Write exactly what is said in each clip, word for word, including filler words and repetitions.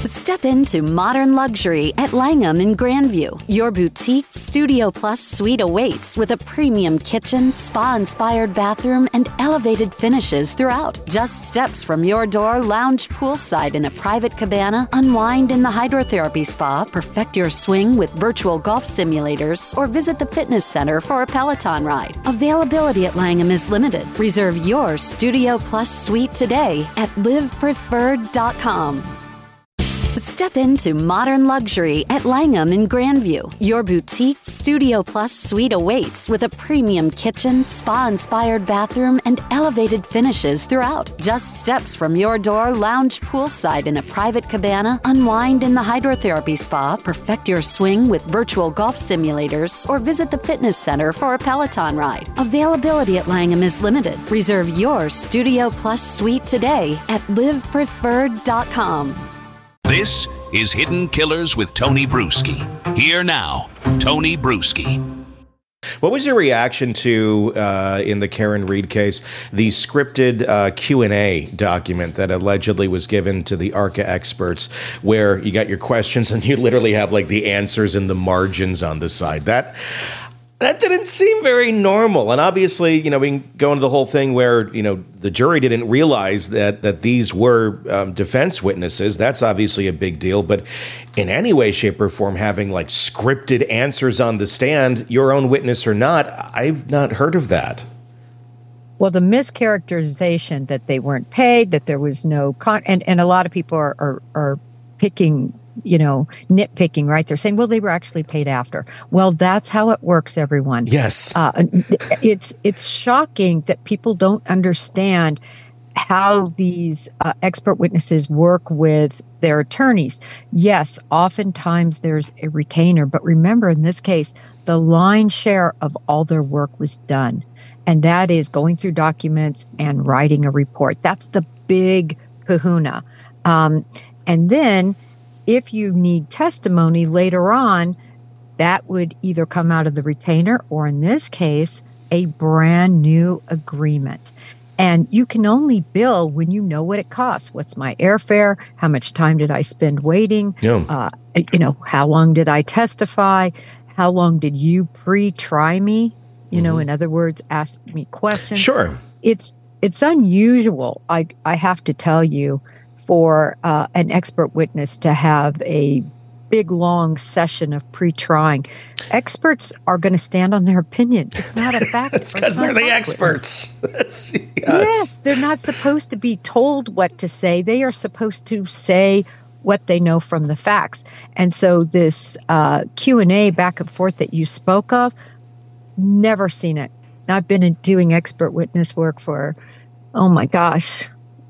Step into modern luxury at Langham in Grandview. Your boutique Studio Plus suite awaits with a premium kitchen, spa-inspired bathroom, and elevated finishes throughout. Just steps from your door, lounge poolside in a private cabana, unwind in the hydrotherapy spa, perfect your swing with virtual golf simulators, or visit the fitness center for a Peloton ride. Availability at Langham is limited. Reserve your Studio Plus suite today at live preferred dot com. Step into modern luxury at Langham in Grandview. Your boutique Studio Plus suite awaits with a premium kitchen, spa-inspired bathroom, and elevated finishes throughout. Just steps from your door, lounge poolside in a private cabana, unwind in the hydrotherapy spa, perfect your swing with virtual golf simulators, or visit the fitness center for a Peloton ride. Availability at Langham is limited. Reserve your Studio Plus suite today at live preferred dot com. This is Hidden Killers with Tony Bruschi. Here now, Tony Bruschi. What was your reaction to, uh, in the Karen Read case, the scripted uh, Q and A document that allegedly was given to the ARCA experts, where you got your questions and you literally have like the answers in the margins on the side? That that didn't seem very normal. And obviously, you know, we can go into the whole thing where, you know, the jury didn't realize that that these were um, defense witnesses. That's obviously a big deal. But in any way, shape, or form, having like scripted answers on the stand, your own witness or not, I've not heard of that. Well, the mischaracterization that they weren't paid, that there was no con, and, and a lot of people are, are, are picking, you know, nitpicking, right? They're saying, well, they were actually paid after. Well, that's how it works, everyone. Yes. Uh, it's it's shocking that people don't understand how these uh, expert witnesses work with their attorneys. Yes, oftentimes there's a retainer, but remember, in this case, the lion's share of all their work was done. And that is going through documents and writing a report. That's the big kahuna. Um, and then if you need testimony later on, that would either come out of the retainer or, in this case, a brand new agreement. And you can only bill when you know what it costs. What's my airfare? How much time did I spend waiting? Yeah. Uh, you know, how long did I testify? How long did you pre-try me? You mm-hmm. know, in other words, ask me questions. Sure. It's it's unusual, I I have to tell you, for uh, an expert witness to have a big, long session of pre-trying. Experts are going to stand on their opinion. It's not a fact. It's because they're the experts. yes. yes, they're not supposed to be told what to say. They are supposed to say what they know from the facts. And so this uh, Q and A back and forth that you spoke of, never seen it. I've been in doing expert witness work for, oh my gosh,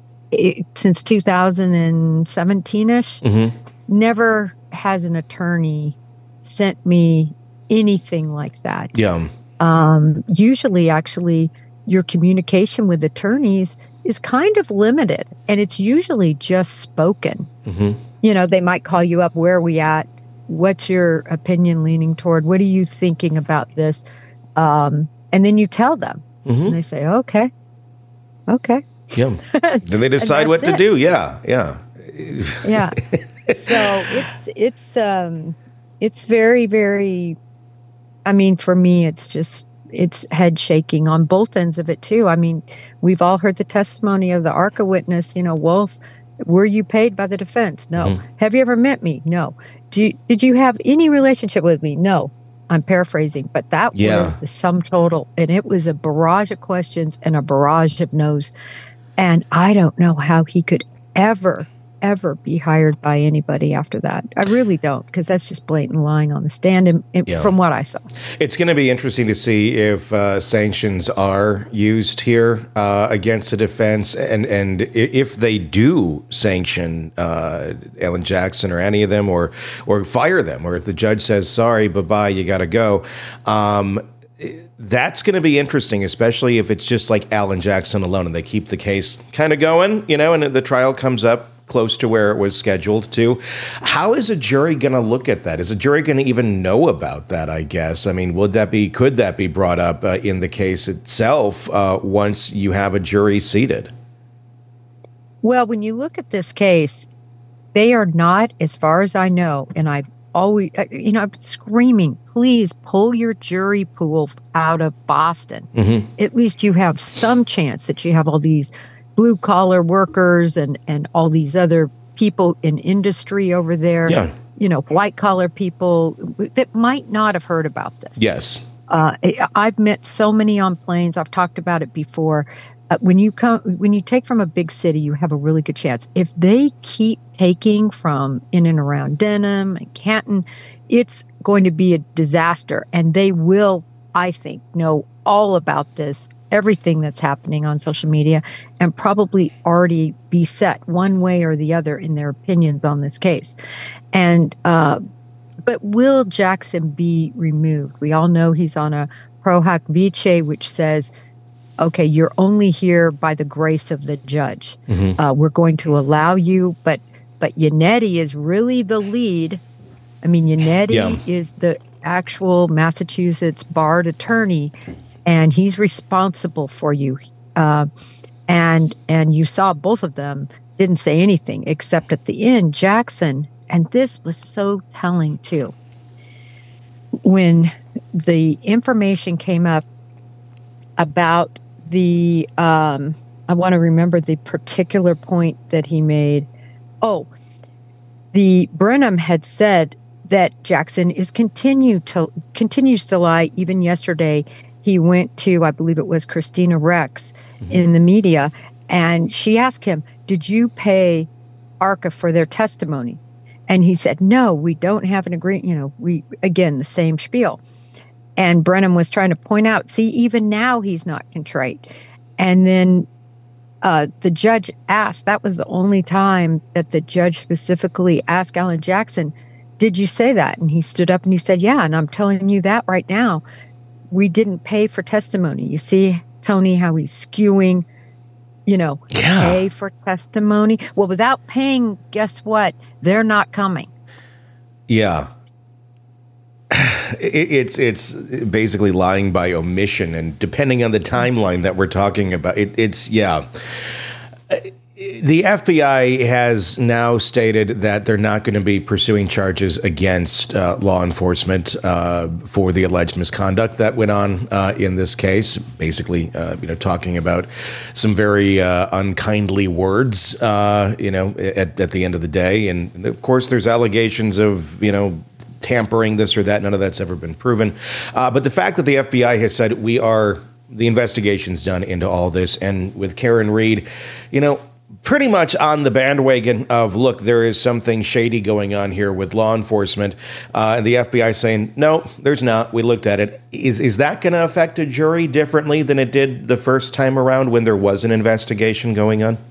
it, since two thousand seventeen-ish. Mm-hmm. Never has an attorney sent me anything like that. Yeah. Um, usually, actually, your communication with attorneys is kind of limited, and it's usually just spoken. Mm-hmm. You know, they might call you up. Where are we at? What's your opinion leaning toward? What are you thinking about this? Um, and then you tell them, mm-hmm. and they say, okay, okay. Yeah. Then they decide what to it. do. Yeah. Yeah. Yeah. So it's, it's, um, it's very, very, I mean, for me, it's just, it's head shaking on both ends of it too. I mean, we've all heard the testimony of the ARCA witness, you know, Wolf, were you paid by the defense? No. Mm-hmm. Have you ever met me? No. Do you, did you have any relationship with me? No. I'm paraphrasing, but that yeah. was the sum total. And it was a barrage of questions and a barrage of no's. And I don't know how he could ever, ever be hired by anybody after that. I really don't, because that's just blatant lying on the stand and, and yeah. from what I saw. It's going to be interesting to see if uh, sanctions are used here uh, against the defense, and, and if they do sanction uh, Alan Jackson or any of them, or or fire them, or if the judge says, sorry, bye-bye, you got to go. Um That's going to be interesting, especially if it's just like Alan Jackson alone and they keep the case kind of going, you know, and the trial comes up close to where it was scheduled to. How is a jury going to look at that? Is a jury going to even know about that, I guess? I mean, would that be, could that be brought up uh, in the case itself uh, once you have a jury seated? Well, when you look at this case, they are not, as far as I know, and I've always, you know, I'm screaming, please pull your jury pool out of Boston. Mm-hmm. At least you have some chance that you have all these blue collar workers and, and all these other people in industry over there, yeah. you know, white collar people that might not have heard about this. Yes. Uh, I've met so many on planes. I've talked about it before. Uh, when you come, when you take from a big city, you have a really good chance. If they keep taking from in and around Denham and Canton, it's going to be a disaster. And they will, I think, know all about this, everything that's happening on social media, and probably already be set one way or the other in their opinions on this case. And uh, but will Jackson be removed? We all know he's on a pro hac vice, which says, okay, you're only here by the grace of the judge. Mm-hmm. Uh, we're going to allow you, but but Yannetti is really the lead. I mean, Yannetti yeah. is the actual Massachusetts barred attorney, and he's responsible for you. Uh, and and you saw both of them didn't say anything, except at the end, Jackson, and this was so telling too. When the information came up about the, um, I want to remember the particular point that he made. Oh, the Brenham had said that Jackson is continue to continues to lie. Even yesterday, he went to, I believe it was Christina Rex mm-hmm. in the media, and she asked him, "Did you pay ARCA for their testimony?" And he said, "No, we don't have an agreement." You know, we again the same spiel. And Brenham was trying to point out, see, even now he's not contrite. And then uh, the judge asked, that was the only time that the judge specifically asked Alan Jackson, "Did you say that?" And he stood up and he said, "Yeah, and I'm telling you that right now. We didn't pay for testimony." You see, Tony, how he's skewing, you know, yeah. pay for testimony. Well, without paying, guess what? They're not coming. Yeah. It's it's basically lying by omission, and depending on the timeline that we're talking about, it, it's yeah. The F B I has now stated that they're not going to be pursuing charges against uh, law enforcement uh, for the alleged misconduct that went on uh, in this case. Basically, uh, you know, talking about some very uh, unkindly words, uh, you know, at, at the end of the day, and of course, there's allegations of you know. tampering, this or that. None of that's ever been proven. Uh, but the fact that the F B I has said we are, the investigation's done into all this, and with Karen Read, you know, pretty much on the bandwagon of, look, there is something shady going on here with law enforcement, uh, and the F B I saying, no, there's not. We looked at it. Is, is that going to affect a jury differently than it did the first time around when there was an investigation going on?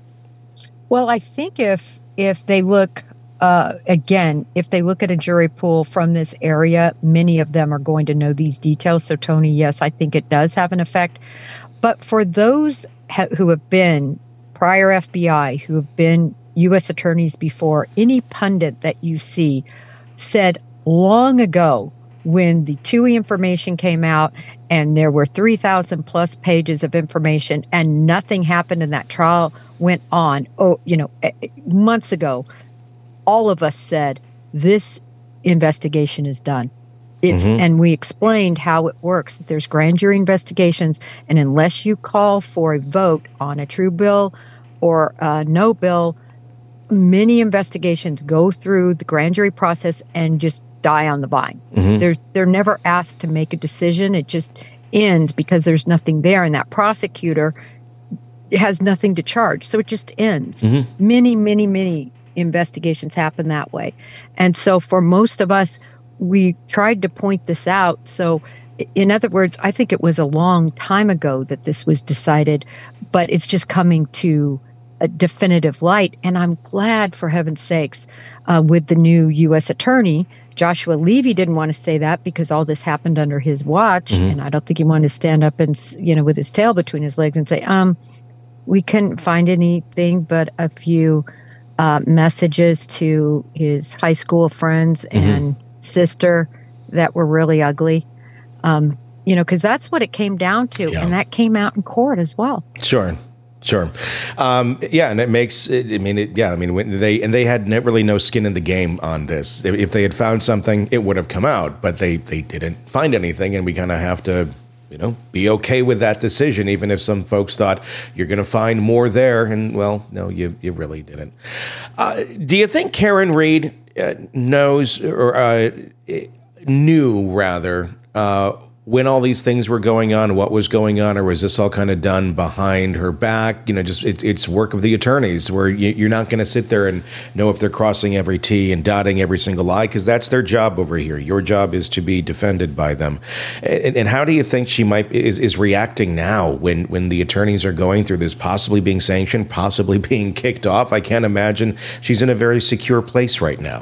Well, I think if if they look Uh, again, if they look at a jury pool from this area, many of them are going to know these details. So, Tony, yes, I think it does have an effect. But for those ha- who have been prior F B I, who have been U S attorneys before, any pundit that you see said long ago when the T U I information came out and there were three thousand plus pages of information and nothing happened and that trial went on, oh, you know, months ago, all of us said, this investigation is done. It's, mm-hmm. And we explained how it works. There's grand jury investigations, and unless you call for a vote on a true bill or a no bill, many investigations go through the grand jury process and just die on the vine. Mm-hmm. They're, they're never asked to make a decision. It just ends because there's nothing there, and that prosecutor has nothing to charge. So it just ends. Mm-hmm. Many, many, many investigations happen that way. And so for most of us, we tried to point this out. So in other words, I think it was a long time ago that this was decided, but it's just coming to a definitive light. And I'm glad, for heaven's sakes, uh, with the new U S attorney, Joshua Levy didn't want to say that because all this happened under his watch. Mm-hmm. And I don't think he wanted to stand up and, you know, with his tail between his legs and say, um, we couldn't find anything but a few Uh, messages to his high school friends mm-hmm. and sister that were really ugly. Um, you know, because that's what it came down to. Yeah. And that came out in court as well. Sure. Sure. Um, yeah, and it makes, I mean, it, yeah, I mean, when they, and they had ne- really no skin in the game on this. If, if they had found something, it would have come out, but they, they didn't find anything, and we kind of have to, you know, be okay with that decision, even if some folks thought you're going to find more there, and, well, no, you you really didn't. Uh, do you think Karen Read uh, knows, or uh, knew, rather, uh, when all these things were going on, what was going on, or was this all kind of done behind her back? You know, just it's it's work of the attorneys, where you, you're not going to sit there and know if they're crossing every T and dotting every single I, because that's their job over here. Your job is to be defended by them. And, and how do you think she might is is reacting now when when the attorneys are going through this, possibly being sanctioned, possibly being kicked off? I can't imagine she's in a very secure place right now.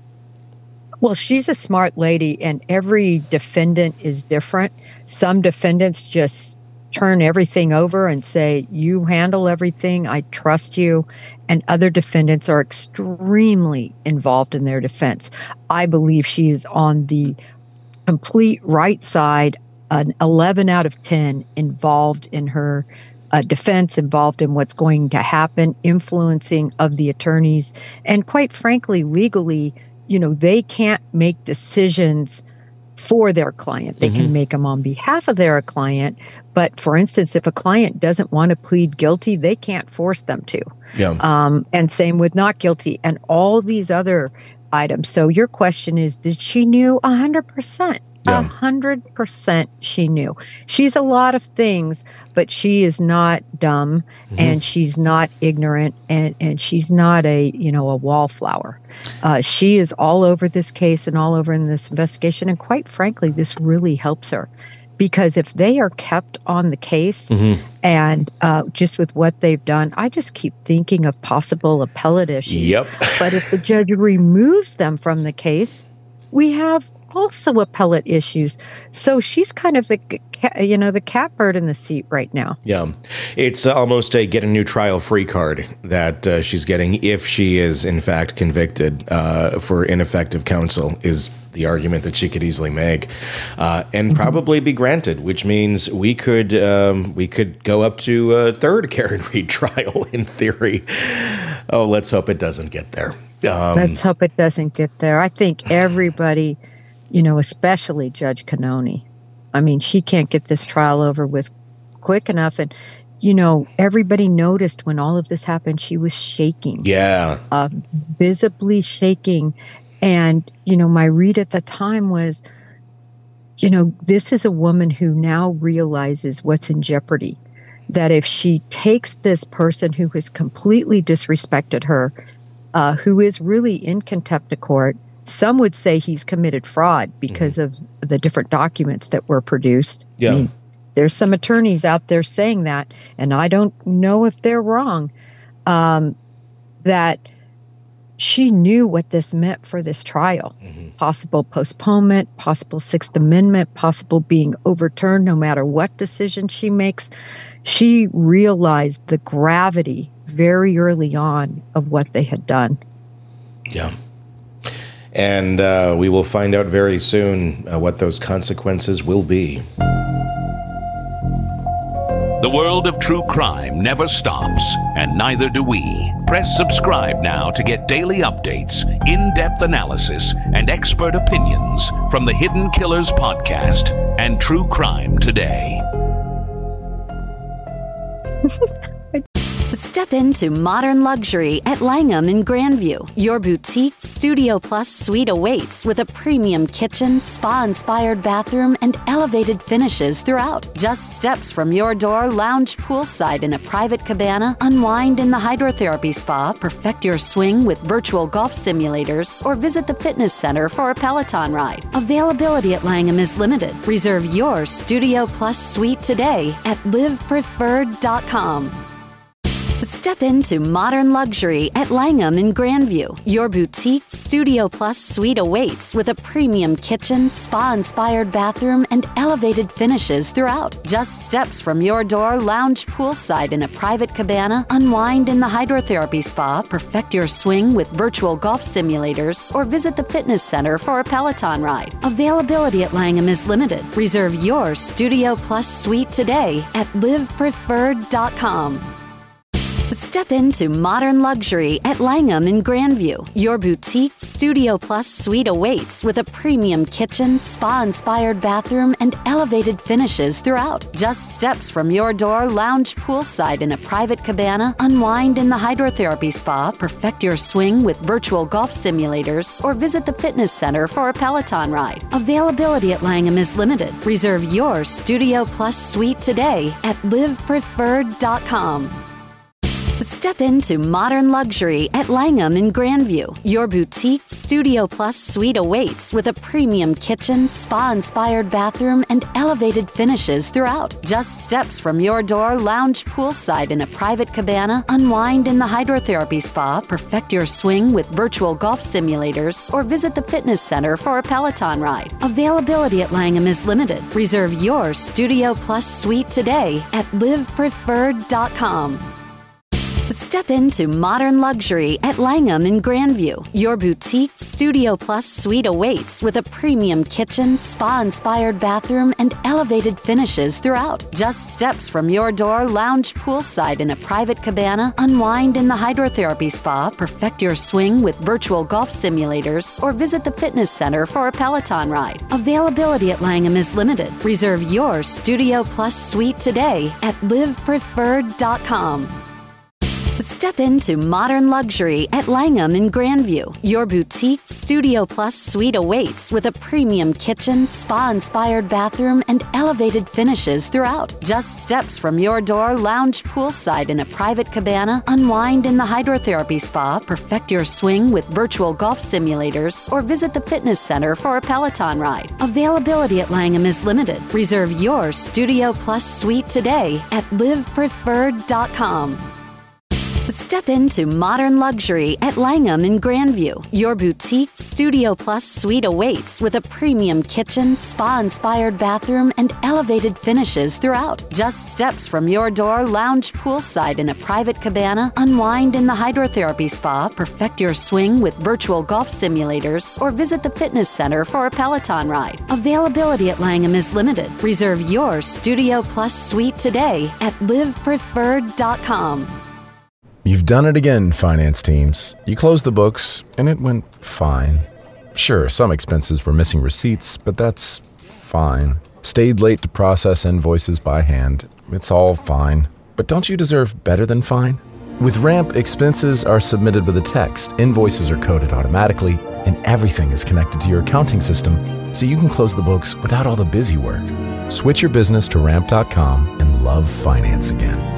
Well, she's a smart lady, and every defendant is different. Some defendants just turn everything over and say, you handle everything, I trust you. And other defendants are extremely involved in their defense. I believe she's on the complete right side, an eleven out of ten involved in her uh, defense, involved in what's going to happen, influencing of the attorneys. And quite frankly, legally, you know, they can't make decisions for their client. They mm-hmm. can make them on behalf of their client. But for instance, if a client doesn't want to plead guilty, they can't force them to. Yeah. Um, and same with not guilty and all these other items. So your question is, did she knew one hundred percent? A hundred percent she knew. She's a lot of things, but she is not dumb mm-hmm. and she's not ignorant and, and she's not a, you know, a wallflower. Uh, she is all over this case and all over in this investigation. And quite frankly, this really helps her, because if they are kept on the case mm-hmm. and uh, just with what they've done, I just keep thinking of possible appellate issues. Yep. But if the judge removes them from the case, we have also appellate issues. So she's kind of the, you know, the catbird in the seat right now. Yeah. It's almost a get a new trial free card that uh, she's getting if she is, in fact, convicted uh, for ineffective counsel, is the argument that she could easily make, uh, and mm-hmm. probably be granted, which means we could um, we could go up to a third Karen Read trial in theory. Oh, let's hope it doesn't get there. Um, let's hope it doesn't get there. I think everybody, you know, especially Judge Cannoni, I mean, she can't get this trial over with quick enough. And, you know, everybody noticed when all of this happened, she was shaking. Yeah. Uh, visibly shaking. And, you know, my read at the time was, you know, this is a woman who now realizes what's in jeopardy. That if she takes this person who has completely disrespected her, uh, who is really in contempt of court, some would say he's committed fraud because mm-hmm. of the different documents that were produced. Yeah. I mean, there's some attorneys out there saying that, and I don't know if they're wrong, um, that she knew what this meant for this trial. Mm-hmm. Possible postponement, possible Sixth Amendment, possible being overturned no matter what decision she makes. She realized the gravity very early on of what they had done. Yeah. And uh, we will find out very soon uh, what those consequences will be. The world of true crime never stops, and neither do we. Press subscribe now to get daily updates, in-depth analysis, and expert opinions from the Hidden Killers podcast and True Crime Today. Step into modern luxury at Langham in Grandview. Your boutique Studio Plus suite awaits with a premium kitchen, spa-inspired bathroom, and elevated finishes throughout. Just steps from your door, lounge poolside in a private cabana, unwind in the hydrotherapy spa, perfect your swing with virtual golf simulators, or visit the fitness center for a Peloton ride. Availability at Langham is limited. Reserve your Studio Plus suite today at live preferred dot com. Step into modern luxury at Langham in Grandview. Your boutique Studio Plus suite awaits with a premium kitchen, spa-inspired bathroom, and elevated finishes throughout. Just steps from your door, lounge poolside in a private cabana, unwind in the hydrotherapy spa, perfect your swing with virtual golf simulators, or visit the fitness center for a Peloton ride. Availability at Langham is limited. Reserve your Studio Plus suite today at live preferred dot com. Step into modern luxury at Langham in Grandview. Your boutique Studio Plus suite awaits with a premium kitchen, spa-inspired bathroom, and elevated finishes throughout. Just steps from your door, lounge poolside in a private cabana, unwind in the hydrotherapy spa, perfect your swing with virtual golf simulators, or visit the fitness center for a Peloton ride. Availability at Langham is limited. Reserve your Studio Plus suite today at live preferred dot com. Step into modern luxury at Langham in Grandview. Your boutique Studio Plus suite awaits with a premium kitchen, spa-inspired bathroom, and elevated finishes throughout. Just steps from your door, lounge poolside in a private cabana, unwind in the hydrotherapy spa, perfect your swing with virtual golf simulators, or visit the fitness center for a Peloton ride. Availability at Langham is limited. Reserve your Studio Plus suite today at live preferred dot com. Step into modern luxury at Langham in Grandview. Your boutique Studio Plus suite awaits with a premium kitchen, spa-inspired bathroom, and elevated finishes throughout. Just steps from your door, lounge poolside in a private cabana, unwind in the hydrotherapy spa, perfect your swing with virtual golf simulators, or visit the fitness center for a Peloton ride. Availability at Langham is limited. Reserve your Studio Plus suite today at live preferred dot com. Step into modern luxury at Langham in Grandview. Your boutique Studio Plus suite awaits with a premium kitchen, spa-inspired bathroom, and elevated finishes throughout. Just steps from your door, lounge poolside in a private cabana, unwind in the hydrotherapy spa, perfect your swing with virtual golf simulators, or visit the fitness center for a Peloton ride. Availability at Langham is limited. Reserve your Studio Plus suite today at live preferred dot com. Step into modern luxury at Langham in Grandview. Your boutique Studio Plus suite awaits with a premium kitchen, spa-inspired bathroom, and elevated finishes throughout. Just steps from your door, lounge poolside in a private cabana, unwind in the hydrotherapy spa, perfect your swing with virtual golf simulators, or visit the fitness center for a Peloton ride. Availability at Langham is limited. Reserve your Studio Plus suite today at live preferred dot com. You've done it again, finance teams. You closed the books, and it went fine. Sure, some expenses were missing receipts, but that's fine. Stayed late to process invoices by hand. It's all fine. But don't you deserve better than fine? With Ramp, expenses are submitted with a text, invoices are coded automatically, and everything is connected to your accounting system, so you can close the books without all the busy work. Switch your business to ramp dot com and love finance again.